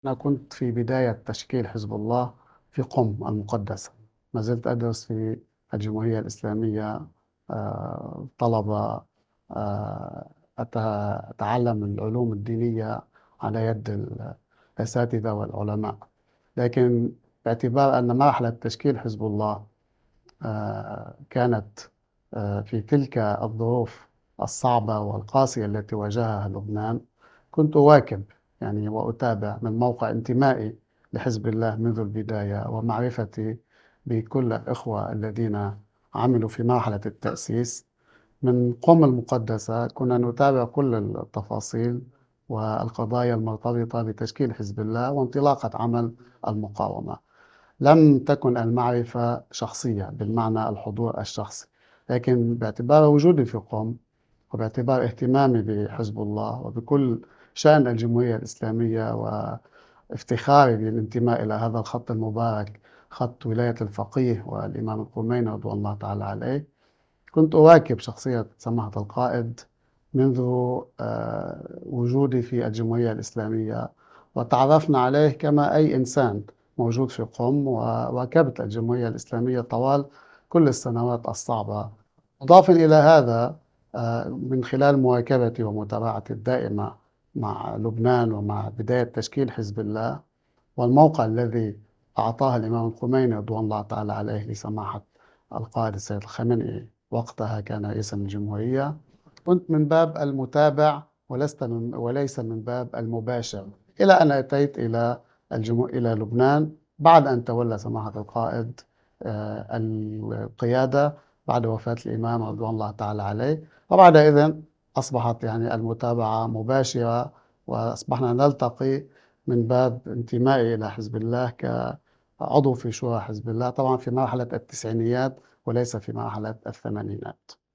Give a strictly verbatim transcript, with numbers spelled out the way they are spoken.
أنا كنت في بداية تشكيل حزب الله في قم المقدسة. ما زلت أدرس في الجمهورية الإسلامية. آه، طلبة. آه، أت- أتعلم العلوم الدينية على يد الأساتذة والعلماء. لكن باعتبار أن مرحلة تشكيل حزب الله آه، كانت آه، في تلك الظروف الصعبة والقاسية التي واجهها لبنان، كنت أواكب يعني وأتابع من موقع انتمائي لحزب الله منذ البداية، ومعرفتي بكل الإخوة الذين عملوا في مرحلة التأسيس. من قم المقدسة كنا نتابع كل التفاصيل والقضايا المرتبطة بتشكيل حزب الله وانطلاقة عمل المقاومة. لم تكن المعرفة شخصية بالمعنى الحضور الشخصي، لكن باعتبار وجودي في قم وباعتبار اهتمامي بحزب الله وبكل شأن الجمهورية الإسلامية وافتخاري بالانتماء إلى هذا الخط المبارك، خط ولاية الفقيه والإمام الخميني رضوان الله تعالى عليه، كنت أواكب شخصية سماحة القائد منذ آه، وجودي في الجمهورية الإسلامية، وتعرفنا عليه كما أي إنسان موجود في قم، وواكبت الجمهورية الإسلامية طوال كل السنوات الصعبة. مضافا إلى هذا، آه، من خلال مواكبتي ومتابعتي الدائمة مع لبنان ومع بداية تشكيل حزب الله والموقع الذي أعطاه الإمام الخميني رضوان الله تعالى عليه لسماحة القائد السيد الخامنئي، وقتها كان رئيسا للجمهورية، كنت من باب المتابع ولست من وليس من باب المباشر، إلى أن أتيت إلى الجمهو إلى لبنان بعد أن تولى سماحة القائد آه، القيادة بعد وفاة الإمام رضوان الله تعالى عليه. وبعد إذن أصبحت يعني المتابعة مباشرة، وأصبحنا نلتقي من باب انتمائي إلى حزب الله كعضو في شورى حزب الله، طبعا في مرحلة التسعينيات وليس في مرحلة الثمانينات.